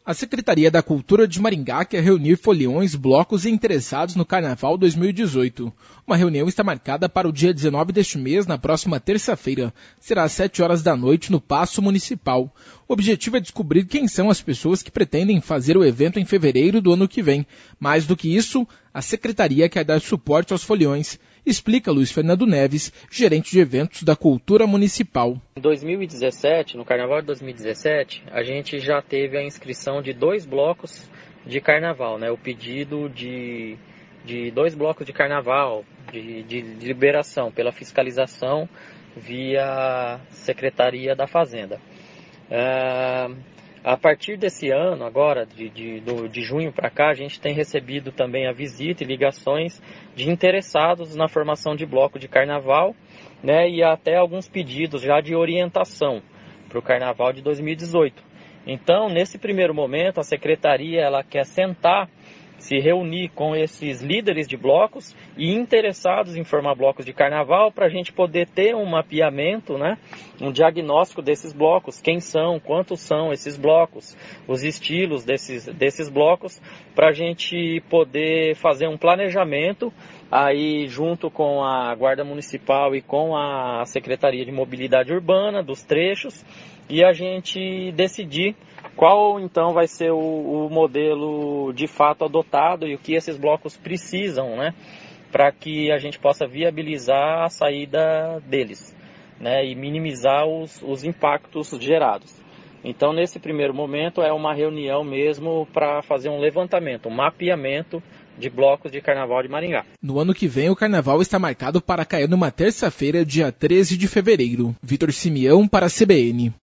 A Secretaria da Cultura de Maringá quer reunir foliões, blocos e interessados no Carnaval 2018. Uma reunião está marcada para o dia 19 deste mês, na próxima terça-feira. Será às 7 horas da noite no Paço Municipal. O objetivo é descobrir quem são as pessoas que pretendem fazer o evento em fevereiro do ano que vem. Mais do que isso, a Secretaria quer dar suporte aos foliões, explica Luiz Fernando Neves, gerente de eventos da Cultura Municipal. Em 2017, no Carnaval de 2017, a gente já teve a inscrição de 2 blocos de Carnaval, né? O pedido de 2 blocos de Carnaval, de liberação pela fiscalização via Secretaria da Fazenda. A partir desse ano, agora, de junho para cá, a gente tem recebido também a visita e ligações de interessados na formação de bloco de carnaval, né, e até alguns pedidos já de orientação para o carnaval de 2018. Então, nesse primeiro momento, a secretaria ela quer sentar, se reunir com esses líderes de blocos e interessados em formar blocos de carnaval para a gente poder ter um mapeamento, né, um diagnóstico desses blocos, quem são, quantos são esses blocos, os estilos desses blocos, para a gente poder fazer um planejamento aí junto com a Guarda Municipal e com a Secretaria de Mobilidade Urbana dos trechos e a gente decidir qual então vai ser o modelo de fato adotado e o que esses blocos precisam, né, para que a gente possa viabilizar a saída deles, né, e minimizar os impactos gerados. Então, nesse primeiro momento, é uma reunião mesmo para fazer um levantamento, um mapeamento de blocos de Carnaval de Maringá. No ano que vem, o Carnaval está marcado para cair numa terça-feira, dia 13 de fevereiro. Vitor Simeão para a CBN.